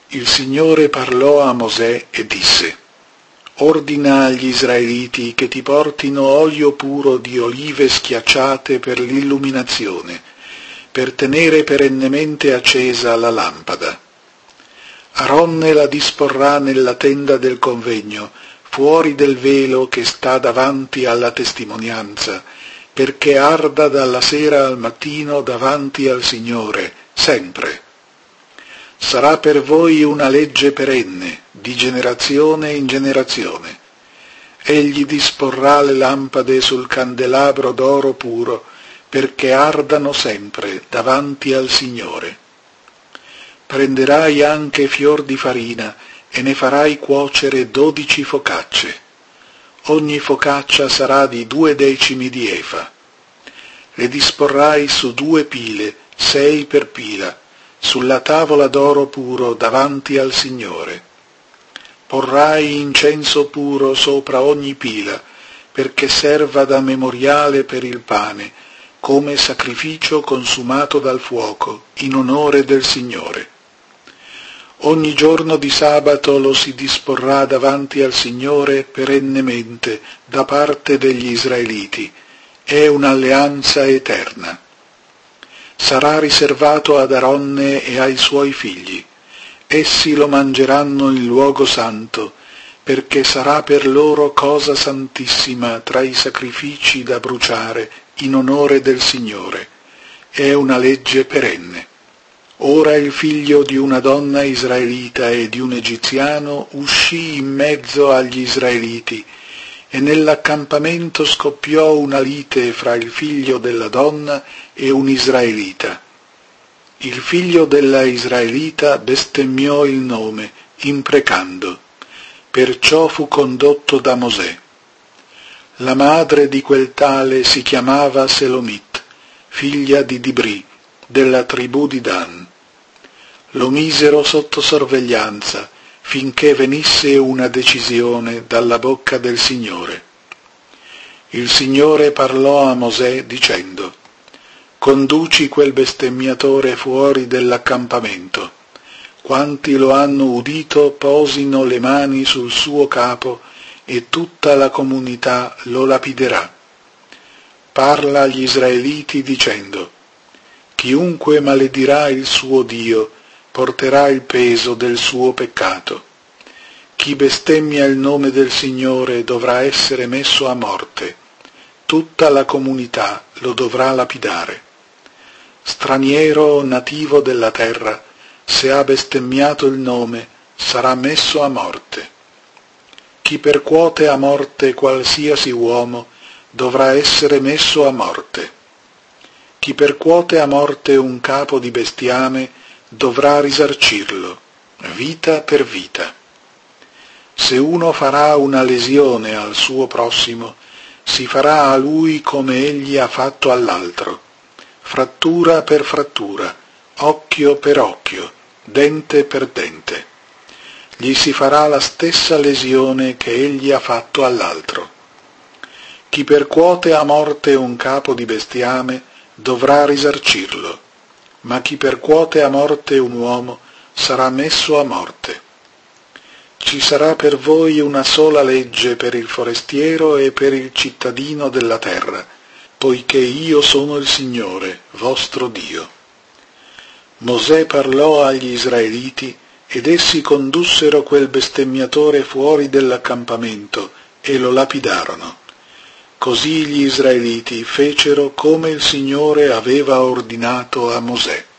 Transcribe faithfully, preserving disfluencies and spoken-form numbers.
Il Signore parlò a Mosè e disse: ordina agli Israeliti che ti portino olio puro di olive schiacciate per l'illuminazione, per tenere perennemente accesa la lampada. Aronne la disporrà nella tenda del convegno, fuori del velo che sta davanti alla testimonianza, perché arda dalla sera al mattino davanti al Signore, sempre. Sarà per voi una legge perenne, di generazione in generazione. Egli disporrà le lampade sul candelabro d'oro puro, perché ardano sempre davanti al Signore. Prenderai anche fior di farina e ne farai cuocere dodici focacce. Ogni focaccia sarà di due decimi di efa. Le disporrai su due pile, sei per pila, sulla tavola d'oro puro davanti al Signore. Porrai incenso puro sopra ogni pila, perché serva da memoriale per il pane, come sacrificio consumato dal fuoco, in onore del Signore. Ogni giorno di sabato lo si disporrà davanti al Signore perennemente da parte degli Israeliti. È un'alleanza eterna. Sarà riservato ad Aronne e ai suoi figli. Essi lo mangeranno in luogo santo, perché sarà per loro cosa santissima tra i sacrifici da bruciare in onore del Signore. È una legge perenne. Ora il figlio di una donna israelita e di un egiziano uscì in mezzo agli israeliti, e nell'accampamento scoppiò una lite fra il figlio della donna e un israelita. Il figlio della israelita bestemmiò il nome, imprecando. Perciò fu condotto da Mosè. La madre di quel tale si chiamava Selomit, figlia di Dibri, della tribù di Dan. Lo misero sotto sorveglianza, finché venisse una decisione dalla bocca del Signore. Il Signore parlò a Mosè dicendo: conduci quel bestemmiatore fuori dell'accampamento. Quanti lo hanno udito posino le mani sul suo capo e tutta la comunità lo lapiderà. Parla agli Israeliti dicendo: chiunque maledirà il suo Dio porterà il peso del suo peccato. Chi bestemmia il nome del Signore dovrà essere messo a morte. Tutta la comunità lo dovrà lapidare. Straniero o nativo della terra, se ha bestemmiato il nome, sarà messo a morte. Chi percuote a morte qualsiasi uomo dovrà essere messo a morte. Chi percuote a morte un capo di bestiame dovrà risarcirlo, vita per vita. Se uno farà una lesione al suo prossimo, si farà a lui come egli ha fatto all'altro, frattura per frattura, occhio per occhio, dente per dente. Gli si farà la stessa lesione che egli ha fatto all'altro. Chi percuote a morte un capo di bestiame dovrà risarcirlo, ma chi percuote a morte un uomo sarà messo a morte. Ci sarà per voi una sola legge per il forestiero e per il cittadino della terra, poiché io sono il Signore, vostro Dio. Mosè parlò agli Israeliti, ed essi condussero quel bestemmiatore fuori dell'accampamento e lo lapidarono. Così gli Israeliti fecero come il Signore aveva ordinato a Mosè.